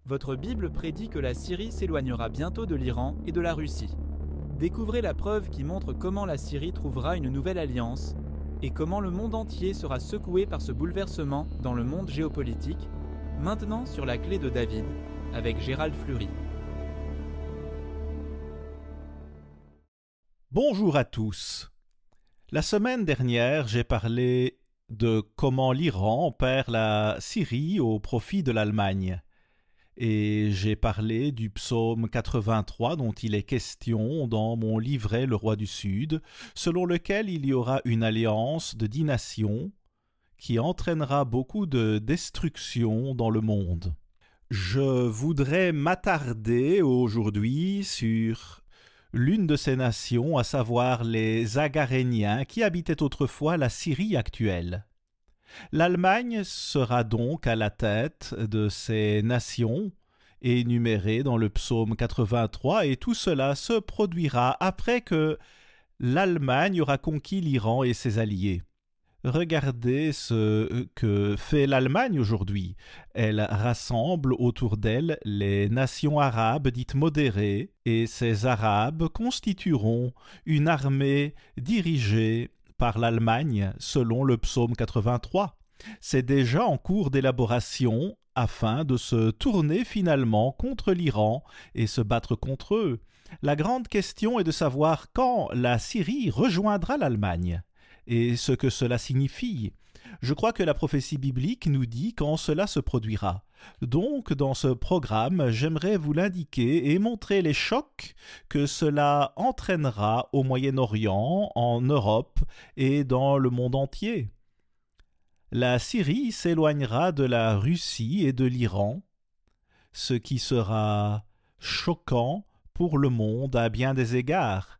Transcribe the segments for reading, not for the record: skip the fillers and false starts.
Votre Bible prédit que la Syrie s'éloignera bientôt de l'Iran et de la Russie. Découvrez la preuve qui montre comment la Syrie trouvera une nouvelle alliance et comment le monde entier sera secoué par ce bouleversement dans le monde géopolitique, maintenant sur la clé de David, avec Gérald Fleury. Bonjour à tous. La semaine dernière, j'ai parlé de comment l'Iran perd la Syrie au profit de l'Allemagne. Et j'ai parlé du psaume 83 dont il est question dans mon livret Le Roi du Sud, selon lequel il y aura une alliance de 10 nations qui entraînera beaucoup de destruction dans le monde. Je voudrais m'attarder aujourd'hui sur l'une de ces nations, à savoir les Agaréniens, qui habitaient autrefois la Syrie actuelle. L'Allemagne sera donc à la tête de ces nations, énumérées dans le psaume 83, et tout cela se produira après que l'Allemagne aura conquis l'Iran et ses alliés. Regardez ce que fait l'Allemagne aujourd'hui. Elle rassemble autour d'elle les nations arabes dites modérées, et ces Arabes constitueront une armée dirigée par l'Allemagne selon le psaume 83. C'est déjà en cours d'élaboration afin de se tourner finalement contre l'Iran et se battre contre eux. La grande question est de savoir quand la Syrie rejoindra l'Allemagne et ce que cela signifie. Je crois que la prophétie biblique nous dit quand cela se produira. Donc, dans ce programme, j'aimerais vous l'indiquer et montrer les chocs que cela entraînera au Moyen-Orient, en Europe et dans le monde entier. La Syrie s'éloignera de la Russie et de l'Iran, ce qui sera choquant pour le monde à bien des égards.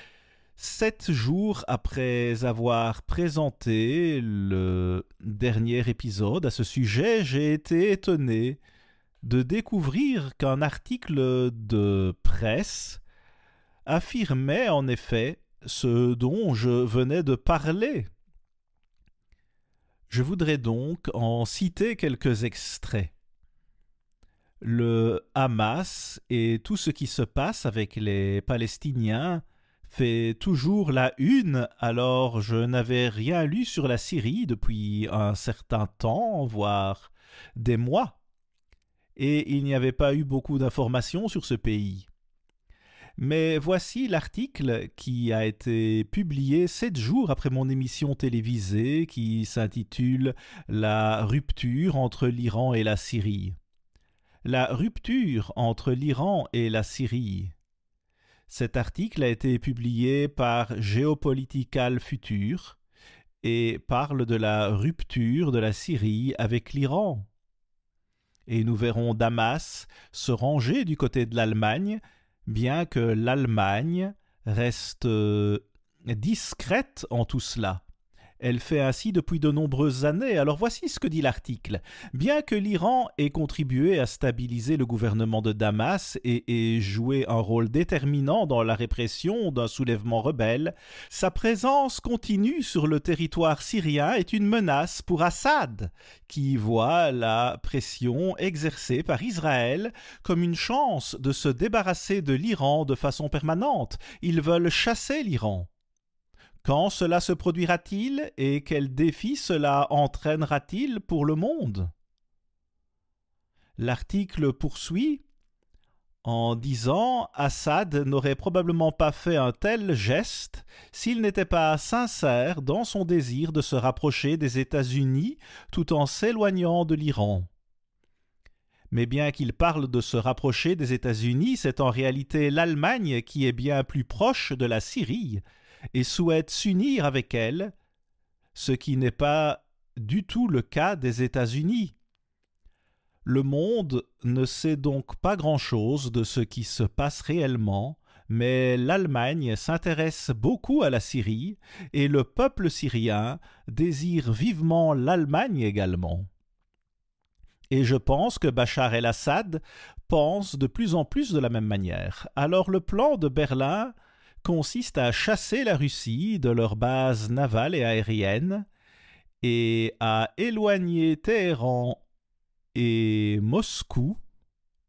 7 jours après avoir présenté le dernier épisode à ce sujet, j'ai été étonné de découvrir qu'un article de presse affirmait en effet ce dont je venais de parler. Je voudrais donc en citer quelques extraits. Le Hamas et tout ce qui se passe avec les Palestiniens fait toujours la une, alors je n'avais rien lu sur la Syrie depuis un certain temps, voire des mois, et il n'y avait pas eu beaucoup d'informations sur ce pays. Mais voici l'article qui a été publié 7 jours après mon émission télévisée qui s'intitule « La rupture entre l'Iran et la Syrie ». La rupture entre l'Iran et la Syrie. Cet article a été publié par Geopolitical Future et parle de la rupture de la Syrie avec l'Iran. Et nous verrons Damas se ranger du côté de l'Allemagne, bien que l'Allemagne reste discrète en tout cela. Elle fait ainsi depuis de nombreuses années. Alors voici ce que dit l'article. Bien que l'Iran ait contribué à stabiliser le gouvernement de Damas et ait joué un rôle déterminant dans la répression d'un soulèvement rebelle, sa présence continue sur le territoire syrien est une menace pour Assad, qui voit la pression exercée par Israël comme une chance de se débarrasser de l'Iran de façon permanente. Ils veulent chasser l'Iran. Quand cela se produira-t-il et quel défi cela entraînera-t-il pour le monde? L'article poursuit en disant « Assad n'aurait probablement pas fait un tel geste s'il n'était pas sincère dans son désir de se rapprocher des États-Unis tout en s'éloignant de l'Iran. » Mais bien qu'il parle de se rapprocher des États-Unis, c'est en réalité l'Allemagne qui est bien plus proche de la Syrie et souhaite s'unir avec elle, ce qui n'est pas du tout le cas des États-Unis. Le monde ne sait donc pas grand-chose de ce qui se passe réellement, mais l'Allemagne s'intéresse beaucoup à la Syrie et le peuple syrien désire vivement l'Allemagne également. Et je pense que Bachar el-Assad pense de plus en plus de la même manière. Alors le plan de Berlin consiste à chasser la Russie de leurs bases navales et aériennes et à éloigner Téhéran et Moscou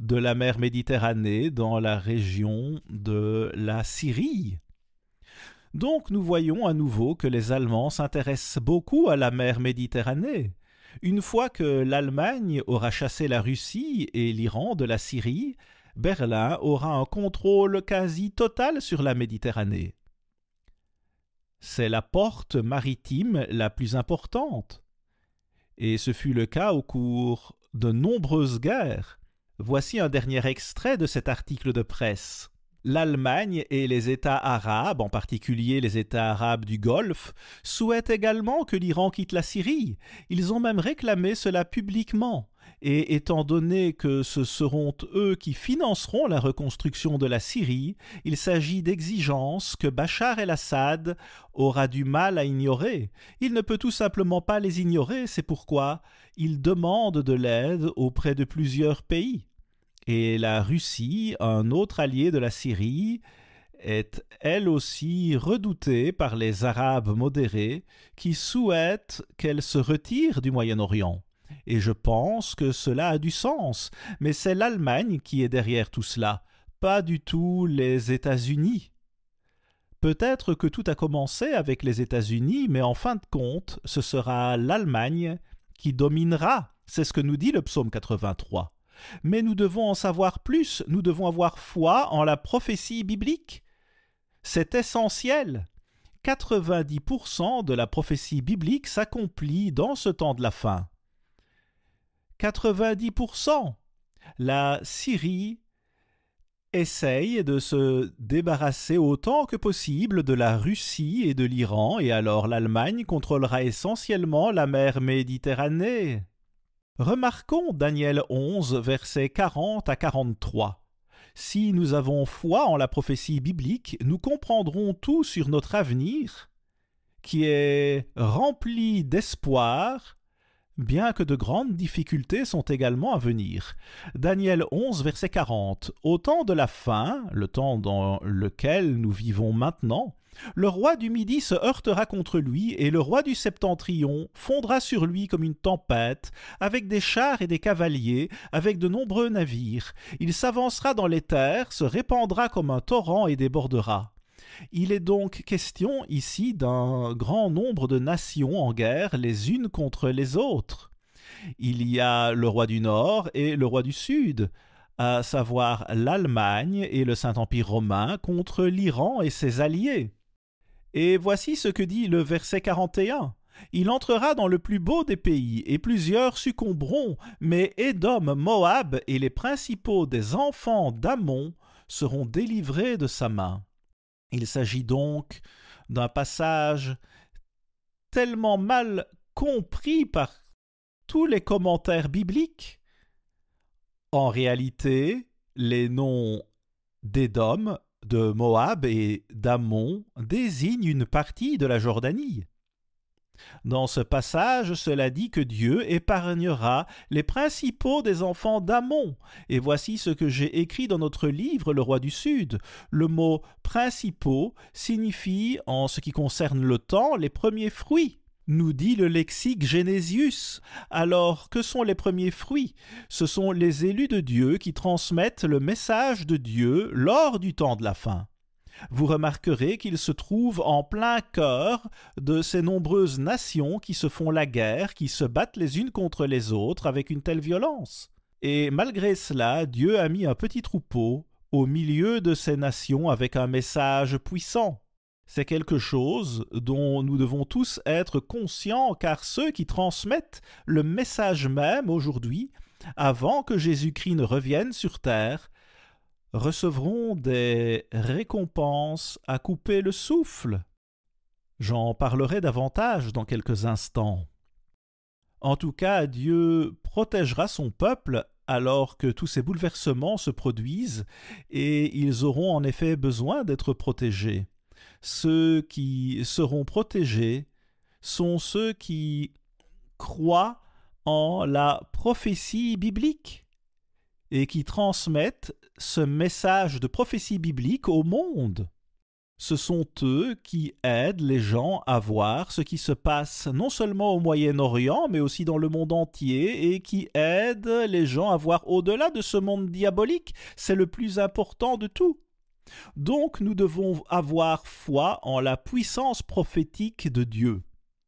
de la mer Méditerranée dans la région de la Syrie. Donc nous voyons à nouveau que les Allemands s'intéressent beaucoup à la mer Méditerranée. Une fois que l'Allemagne aura chassé la Russie et l'Iran de la Syrie, Berlin aura un contrôle quasi total sur la Méditerranée. C'est la porte maritime la plus importante. Et ce fut le cas au cours de nombreuses guerres. Voici un dernier extrait de cet article de presse. L'Allemagne et les États arabes, en particulier les États arabes du Golfe, souhaitent également que l'Iran quitte la Syrie. Ils ont même réclamé cela publiquement. Et étant donné que ce seront eux qui financeront la reconstruction de la Syrie, il s'agit d'exigences que Bachar el-Assad aura du mal à ignorer. Il ne peut tout simplement pas les ignorer, c'est pourquoi il demande de l'aide auprès de plusieurs pays. Et la Russie, un autre allié de la Syrie, est elle aussi redoutée par les Arabes modérés qui souhaitent qu'elle se retire du Moyen-Orient. Et je pense que cela a du sens, mais c'est l'Allemagne qui est derrière tout cela, pas du tout les États-Unis. Peut-être que tout a commencé avec les États-Unis, mais en fin de compte, ce sera l'Allemagne qui dominera. C'est ce que nous dit le psaume 83. Mais nous devons en savoir plus, nous devons avoir foi en la prophétie biblique. C'est essentiel. 90% de la prophétie biblique s'accomplit dans ce temps de la fin. 90%. La Syrie essaye de se débarrasser autant que possible de la Russie et de l'Iran, et alors l'Allemagne contrôlera essentiellement la mer Méditerranée. Remarquons Daniel 11, versets 40 à 43. Si nous avons foi en la prophétie biblique, nous comprendrons tout sur notre avenir, qui est rempli d'espoir, bien que de grandes difficultés sont également à venir. Daniel 11, verset 40. Au temps de la fin, le temps dans lequel nous vivons maintenant, le roi du Midi se heurtera contre lui, et le roi du Septentrion fondra sur lui comme une tempête, avec des chars et des cavaliers, avec de nombreux navires. Il s'avancera dans les terres, se répandra comme un torrent et débordera. Il est donc question ici d'un grand nombre de nations en guerre les unes contre les autres. Il y a le roi du Nord et le roi du Sud, à savoir l'Allemagne et le Saint-Empire romain contre l'Iran et ses alliés. Et voici ce que dit le verset 41. Il entrera dans le plus beau des pays, et plusieurs succomberont, mais Édom, Moab et les principaux des enfants d'Ammon seront délivrés de sa main. Il s'agit donc d'un passage tellement mal compris par tous les commentaires bibliques. En réalité, les noms d'Édom, de Moab et d'Ammon désignent une partie de la Jordanie. Dans ce passage, cela dit que Dieu épargnera les principaux des enfants d'Ammon. Et voici ce que j'ai écrit dans notre livre, Le Roi du Sud. Le mot « principaux » signifie, en ce qui concerne le temps, les premiers fruits. Nous dit le lexique Genésius. Alors, que sont les premiers fruits? Ce sont les élus de Dieu qui transmettent le message de Dieu lors du temps de la fin. Vous remarquerez qu'ils se trouvent en plein cœur de ces nombreuses nations qui se font la guerre, qui se battent les unes contre les autres avec une telle violence. Et malgré cela, Dieu a mis un petit troupeau au milieu de ces nations avec un message puissant. C'est quelque chose dont nous devons tous être conscients, car ceux qui transmettent le message même aujourd'hui, avant que Jésus-Christ ne revienne sur terre, recevront des récompenses à couper le souffle. J'en parlerai davantage dans quelques instants. En tout cas, Dieu protégera son peuple alors que tous ces bouleversements se produisent, et ils auront en effet besoin d'être protégés. Ceux qui seront protégés sont ceux qui croient en la prophétie biblique et qui transmettent ce message de prophétie biblique au monde. Ce sont eux qui aident les gens à voir ce qui se passe non seulement au Moyen-Orient, mais aussi dans le monde entier, et qui aident les gens à voir au-delà de ce monde diabolique. C'est le plus important de tout. Donc nous devons avoir foi en la puissance prophétique de Dieu.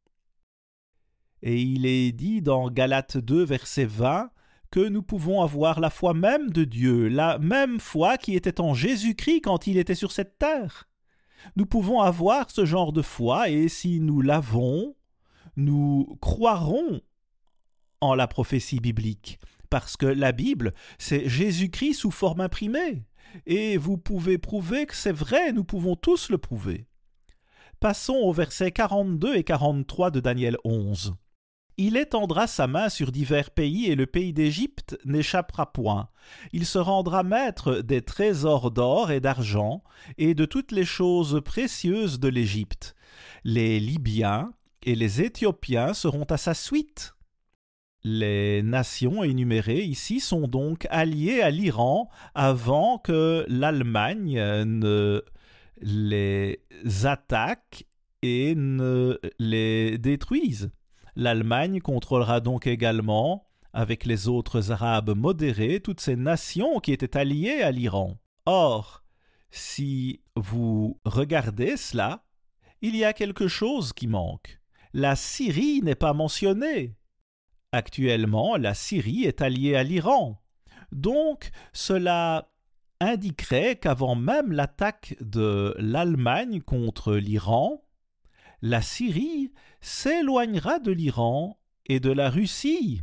Et il est dit dans Galates 2, verset 20, que nous pouvons avoir la foi même de Dieu, la même foi qui était en Jésus-Christ quand il était sur cette terre. Nous pouvons avoir ce genre de foi, et si nous l'avons, nous croirons en la prophétie biblique, parce que la Bible, c'est Jésus-Christ sous forme imprimée. Et vous pouvez prouver que c'est vrai, nous pouvons tous le prouver. Passons aux versets 42 et 43 de Daniel 11. « Il étendra sa main sur divers pays, et le pays d'Égypte n'échappera point. Il se rendra maître des trésors d'or et d'argent, et de toutes les choses précieuses de l'Égypte. Les Libyens et les Éthiopiens seront à sa suite. » Les nations énumérées ici sont donc alliées à l'Iran avant que l'Allemagne ne les attaque et ne les détruise. L'Allemagne contrôlera donc également, avec les autres Arabes modérés, toutes ces nations qui étaient alliées à l'Iran. Or, si vous regardez cela, il y a quelque chose qui manque. La Syrie n'est pas mentionnée. Actuellement, la Syrie est alliée à l'Iran. Donc, cela indiquerait qu'avant même l'attaque de l'Allemagne contre l'Iran, la Syrie s'éloignera de l'Iran et de la Russie.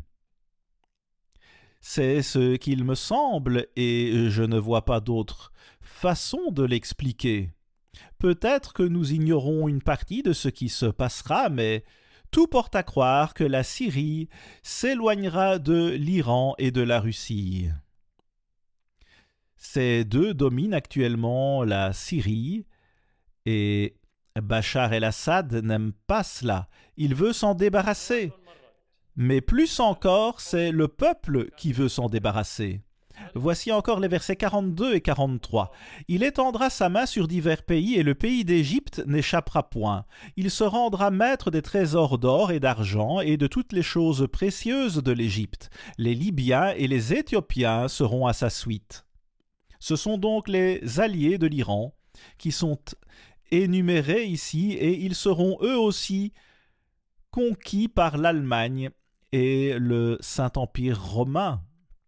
C'est ce qu'il me semble, et je ne vois pas d'autre façon de l'expliquer. Peut-être que nous ignorons une partie de ce qui se passera, mais tout porte à croire que la Syrie s'éloignera de l'Iran et de la Russie. Ces deux dominent actuellement la Syrie, et Bachar el-Assad n'aime pas cela. Il veut s'en débarrasser. Mais plus encore, c'est le peuple qui veut s'en débarrasser. Voici encore les versets 42 et 43. « Il étendra sa main sur divers pays, et le pays d'Égypte n'échappera point. Il se rendra maître des trésors d'or et d'argent, et de toutes les choses précieuses de l'Égypte. Les Libyens et les Éthiopiens seront à sa suite. » Ce sont donc les alliés de l'Iran qui sont énumérés ici, et ils seront eux aussi conquis par l'Allemagne et le Saint-Empire romain.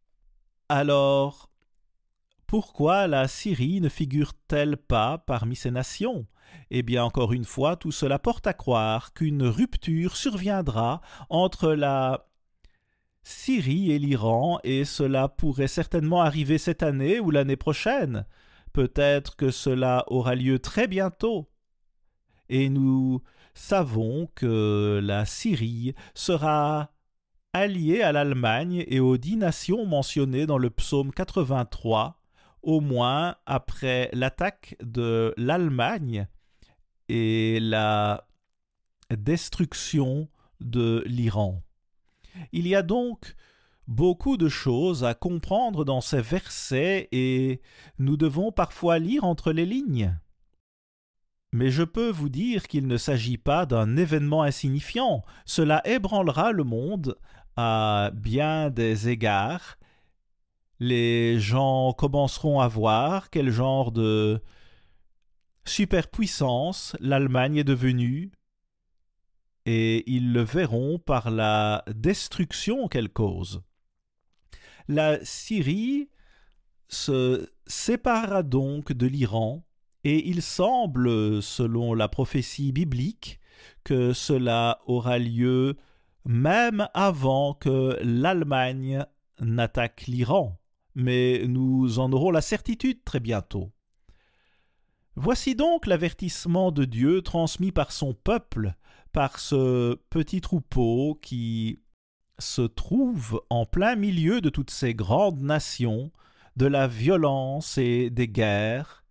Alors, pourquoi la Syrie ne figure-t-elle pas parmi ces nations? Eh bien, encore une fois, tout cela porte à croire qu'une rupture surviendra entre la Syrie et l'Iran, et cela pourrait certainement arriver cette année ou l'année prochaine. Peut-être que cela aura lieu très bientôt. Et nous savons que la Syrie sera alliée à l'Allemagne et aux 10 nations mentionnées dans le psaume 83, au moins après l'attaque de l'Allemagne et la destruction de l'Iran. Il y a donc beaucoup de choses à comprendre dans ces versets, et nous devons parfois lire entre les lignes. Mais je peux vous dire qu'il ne s'agit pas d'un événement insignifiant. Cela ébranlera le monde à bien des égards. Les gens commenceront à voir quel genre de superpuissance l'Allemagne est devenue, et ils le verront par la destruction qu'elle cause. La Syrie se séparera donc de l'Iran, et il semble, selon la prophétie biblique, que cela aura lieu même avant que l'Allemagne n'attaque l'Iran, mais nous en aurons la certitude très bientôt. Voici donc l'avertissement de Dieu transmis par son peuple, par ce petit troupeau qui se trouve en plein milieu de toutes ces grandes nations, de la violence et des guerres,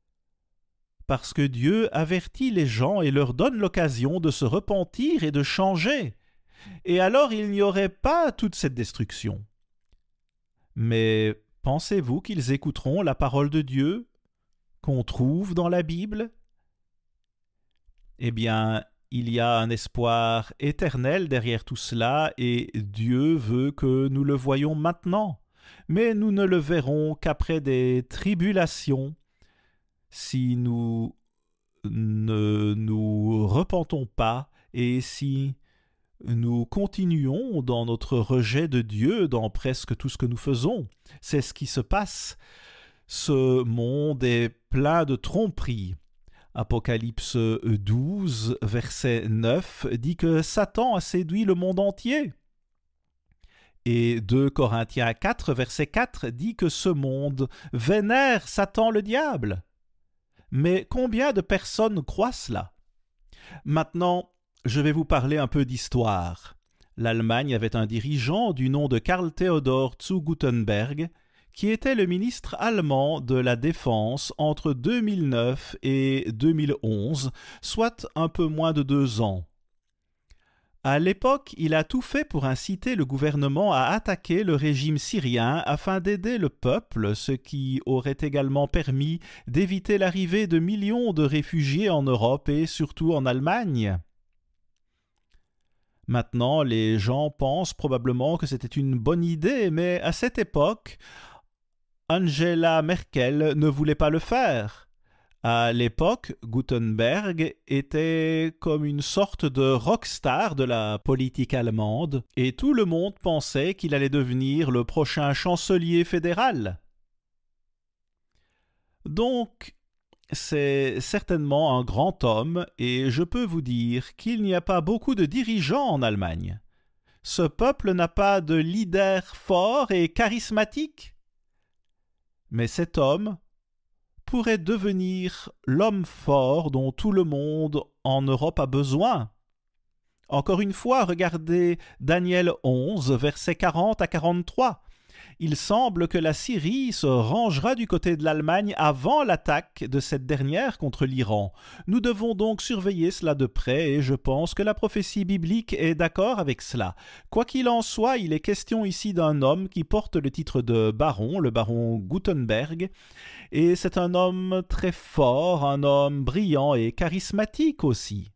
parce que Dieu avertit les gens et leur donne l'occasion de se repentir et de changer. Et alors il n'y aurait pas toute cette destruction. Mais pensez-vous qu'ils écouteront la parole de Dieu qu'on trouve dans la Bible eh bien, il y a un espoir éternel derrière tout cela et Dieu veut que nous le voyions maintenant. Mais nous ne le verrons qu'après des tribulations si nous ne nous repentons pas et si nous continuons dans notre rejet de Dieu dans presque tout ce que nous faisons. C'est ce qui se passe. Ce monde est plein de tromperies. Apocalypse 12, verset 9, dit que Satan a séduit le monde entier. Et 2 Corinthiens 4, verset 4, dit que ce monde vénère Satan le diable. Mais combien de personnes croient cela? Maintenant, je vais vous parler un peu d'histoire. L'Allemagne avait un dirigeant du nom de Karl Theodor zu Guttenberg, qui était le ministre allemand de la Défense entre 2009 et 2011, soit un peu moins de 2 ans. À l'époque, il a tout fait pour inciter le gouvernement à attaquer le régime syrien afin d'aider le peuple, ce qui aurait également permis d'éviter l'arrivée de millions de réfugiés en Europe et surtout en Allemagne. Maintenant, les gens pensent probablement que c'était une bonne idée, mais à cette époque, Angela Merkel ne voulait pas le faire. À l'époque, Gutenberg était comme une sorte de rockstar de la politique allemande et tout le monde pensait qu'il allait devenir le prochain chancelier fédéral. Donc, c'est certainement un grand homme et je peux vous dire qu'il n'y a pas beaucoup de dirigeants en Allemagne. Ce peuple n'a pas de leader fort et charismatique. Mais cet homme pourrait devenir l'homme fort dont tout le monde en Europe a besoin. Encore une fois, regardez Daniel 11, versets 40 à 43. Il semble que la Syrie se rangera du côté de l'Allemagne avant l'attaque de cette dernière contre l'Iran. Nous devons donc surveiller cela de près et je pense que la prophétie biblique est d'accord avec cela. Quoi qu'il en soit, il est question ici d'un homme qui porte le titre de baron, le baron Gutenberg, et c'est un homme très fort, un homme brillant et charismatique aussi.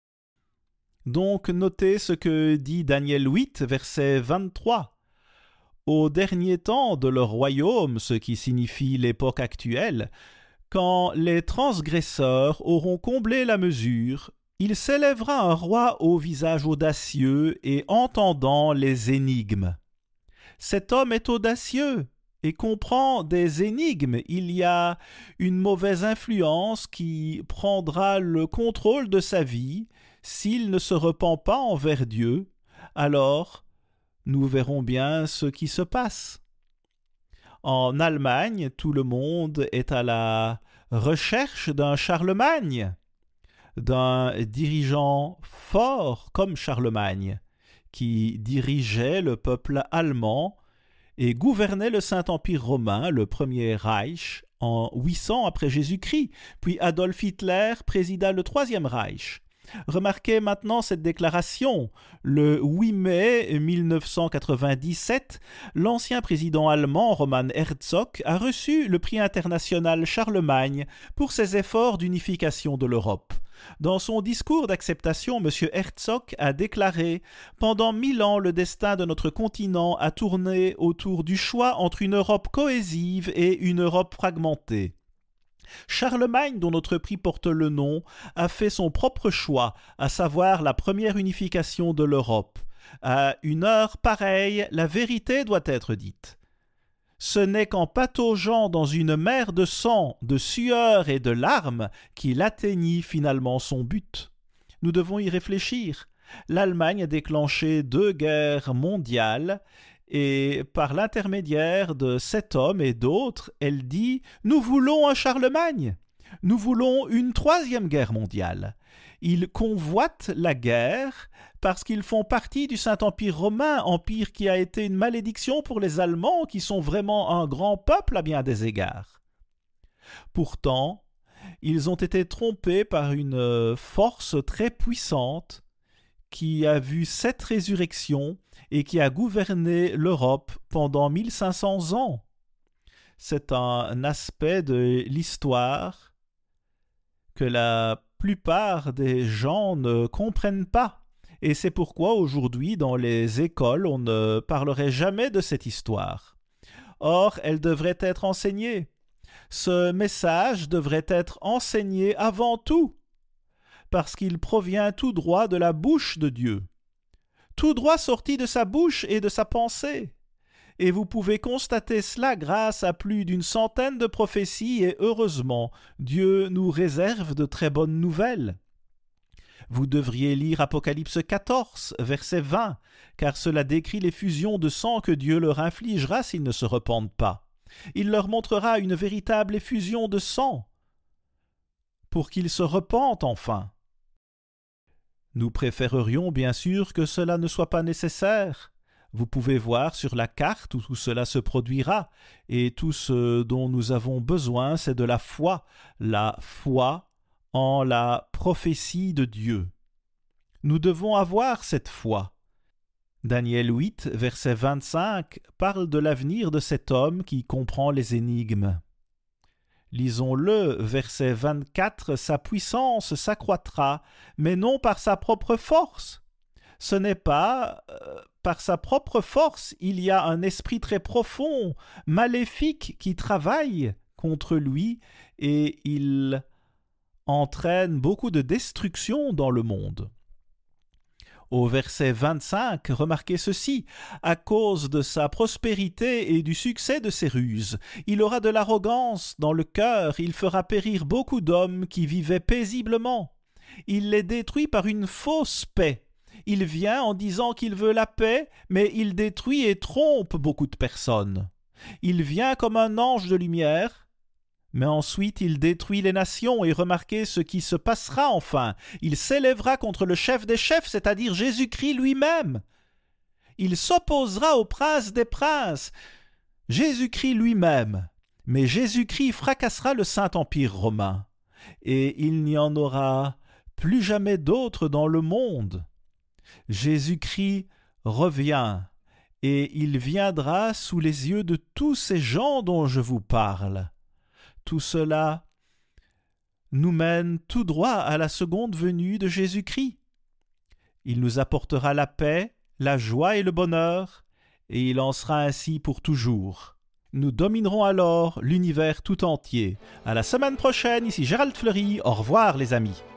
Donc notez ce que dit Daniel 8, verset 23. Au dernier temps de leur royaume, ce qui signifie l'époque actuelle, quand les transgresseurs auront comblé la mesure, il s'élèvera un roi au visage audacieux et entendant les énigmes. Cet homme est audacieux et comprend des énigmes. Il y a une mauvaise influence qui prendra le contrôle de sa vie s'il ne se repent pas envers Dieu. Alors, nous verrons bien ce qui se passe. En Allemagne, tout le monde est à la recherche d'un Charlemagne, d'un dirigeant fort comme Charlemagne, qui dirigeait le peuple allemand et gouvernait le Saint-Empire romain, le premier Reich, en 800 après Jésus-Christ, puis Adolf Hitler présida le Troisième Reich. Remarquez maintenant cette déclaration. Le 8 mai 1997, l'ancien président allemand Roman Herzog a reçu le prix international Charlemagne pour ses efforts d'unification de l'Europe. Dans son discours d'acceptation, M. Herzog a déclaré « Pendant 1000 ans, le destin de notre continent a tourné autour du choix entre une Europe cohésive et une Europe fragmentée. » Charlemagne, dont notre prix porte le nom, a fait son propre choix, à savoir la première unification de l'Europe. À une heure pareille, la vérité doit être dite. Ce n'est qu'en pataugeant dans une mer de sang, de sueur et de larmes qu'il atteignit finalement son but. Nous devons y réfléchir. L'Allemagne a déclenché 2 guerres mondiales et par l'intermédiaire de cet homme et d'autres, elle dit « Nous voulons un Charlemagne, nous voulons une 3e guerre mondiale ». Ils convoitent la guerre parce qu'ils font partie du Saint-Empire romain, empire qui a été une malédiction pour les Allemands, qui sont vraiment un grand peuple à bien des égards. Pourtant, ils ont été trompés par une force très puissante qui a vu 7 résurrections et qui a gouverné l'Europe pendant 1500 ans. C'est un aspect de l'histoire que la plupart des gens ne comprennent pas. Et c'est pourquoi aujourd'hui, dans les écoles, on ne parlerait jamais de cette histoire. Or, elle devrait être enseignée. Ce message devrait être enseigné avant tout, parce qu'il provient tout droit de la bouche de Dieu, tout droit sorti de sa bouche et de sa pensée. Et vous pouvez constater cela grâce à plus d'une centaine de prophéties, et heureusement, Dieu nous réserve de très bonnes nouvelles. Vous devriez lire Apocalypse 14, verset 20, car cela décrit l'effusion de sang que Dieu leur infligera s'ils ne se repentent pas. Il leur montrera une véritable effusion de sang, pour qu'ils se repentent enfin. Nous préférerions bien sûr que cela ne soit pas nécessaire. Vous pouvez voir sur la carte où tout cela se produira, et tout ce dont nous avons besoin, c'est de la foi en la prophétie de Dieu. Nous devons avoir cette foi. Daniel 8, verset 25, parle de l'avenir de cet homme qui comprend les énigmes. Lisons-le, verset 24, « Sa puissance s'accroîtra, mais non par sa propre force. » Ce n'est pas par sa propre force, il y a un esprit très profond, maléfique, qui travaille contre lui, et il entraîne beaucoup de destruction dans le monde. Au verset 25, remarquez ceci, « À cause de sa prospérité et du succès de ses ruses, il aura de l'arrogance dans le cœur, il fera périr beaucoup d'hommes qui vivaient paisiblement. Il les détruit par une fausse paix. Il vient en disant qu'il veut la paix, mais il détruit et trompe beaucoup de personnes. Il vient comme un ange de lumière, mais ensuite il détruit les nations, et remarquez ce qui se passera enfin. Il s'élèvera contre le chef des chefs, c'est-à-dire Jésus-Christ lui-même. Il s'opposera au prince des princes, Jésus-Christ lui-même. Mais Jésus-Christ fracassera le Saint-Empire romain, et il n'y en aura plus jamais d'autre dans le monde. Jésus-Christ revient, et il viendra sous les yeux de tous ces gens dont je vous parle. Tout cela nous mène tout droit à la seconde venue de Jésus-Christ. Il nous apportera la paix, la joie et le bonheur, et il en sera ainsi pour toujours. Nous dominerons alors l'univers tout entier. À la semaine prochaine, ici Gérald Fleury, au revoir les amis.